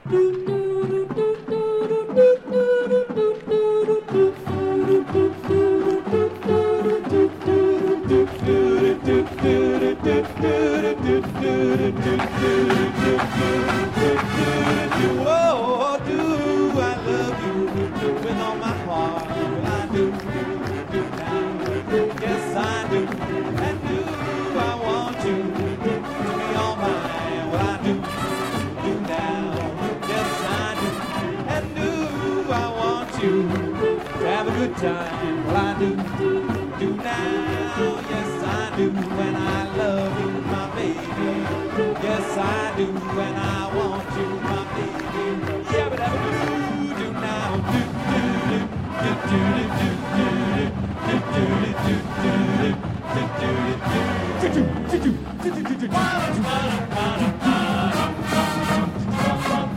Oh, do I love you with all my heart? I do, now. Yes, I do. And do I want you to be all mine? Well, I do now. Yes, I do. And do I want you to have a good time? Well, I do now. Yes, I do. When I love you, my baby. Yes, I do. When I want you, my baby.